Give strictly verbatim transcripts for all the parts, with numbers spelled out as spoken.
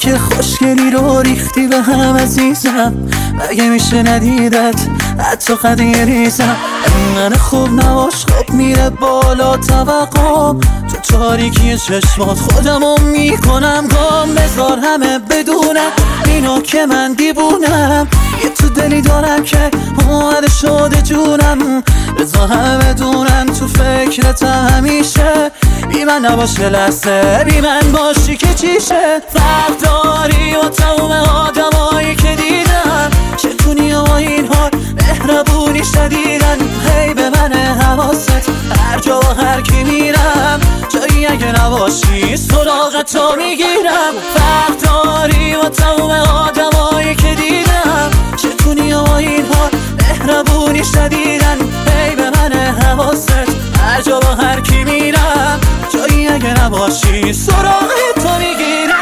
که خوشگلی رو ریختی به هم عزیزم، مگه میشه ندیدت حتی قدی ریزم. من خوب نباش خب میره بالا توقعم، تو تاریکی چشمات خودمو میکنم گم. بذار همه بدونم اینو که من دیوونم، یه تو دلی دارم که اومده شده جونم. بذار همه بدونم تو فکرتم همیشه، بی من نباشه لحظه بی من باشی که چیشه. فرق داری با تموم آدمایی که دیدم، چتونی و این حال مهربونی شدیدن. هی به من حواست هر جا و هر کی میرم، جایی اگه نباشی سراغ تو میگیرم. فرق داری با تموم آدمایی که دیدم، چتونی و این حال مهربونی شدیدن. هی به من حواست هر جا و هر کی میرم، جایی اگه نباشی سراغ تو میگیرم.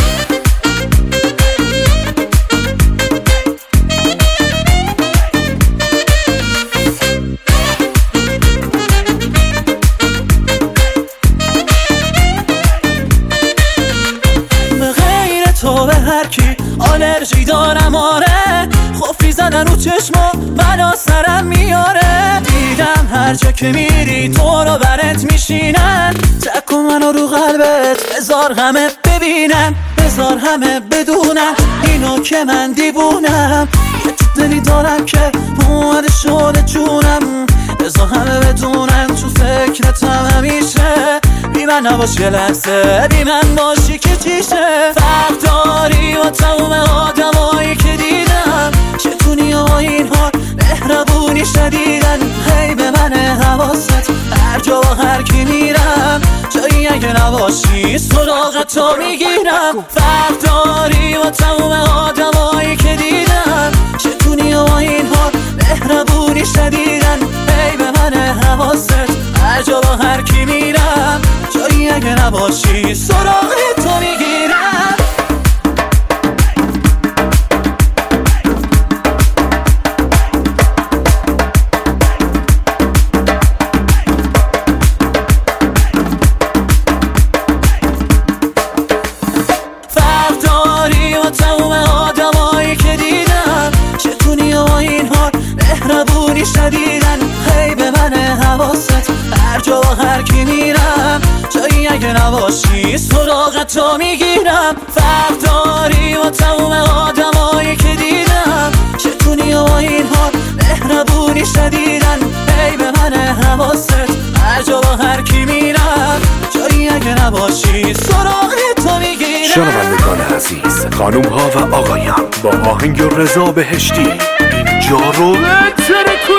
تو به هر کی آلرژی دارم آره، خوفی زدن رو چشما منو سرم میاره. دیدم هر جا که میری تو رو برت میشینن، تکن منو رو قلبت بذار همه ببینن. بذار همه بدونن اینو که من دیوونم، یه تو دلی دارم که اومده شده جونم. بذار همه بدونن تو فکرتم همیشه، بی من نباش یه لحظه بی من باشی که چیشه. فرق داری با تموم آدمایی که دیدم، چتونی و این حال مهربونی شدیدن. هی به من حواست هر جا و هر کی میرم، جایی اگه نباشی سراغ تو میگیرم. فرق داری با تموم آدمایی که دیدم، چتونی و این حال مهربونی شدیدن. هی به من حواست هر جا و هر کی میرم، جایی اگه نباشی سراغ تو میگیرم. فرق داری با تموم آدمایی که دیدم، چتونی و این حال مهربونی شدیدن. هی به من حواست هر جا و هر کی میرم، جایی اگه نباشی سراغ تو میگیرم. فرق داری با تموم آدمایی که دیدم، چتونی و این حال مهربونی شدیدن. هی به من حواست هر جا و هر کی میرم، جایی اگه نباشی سراغ تو میگیرم. شنوندگان عزیز، خانوم ها و آقایان، با آهنگ رضا بهشتی اینجا رو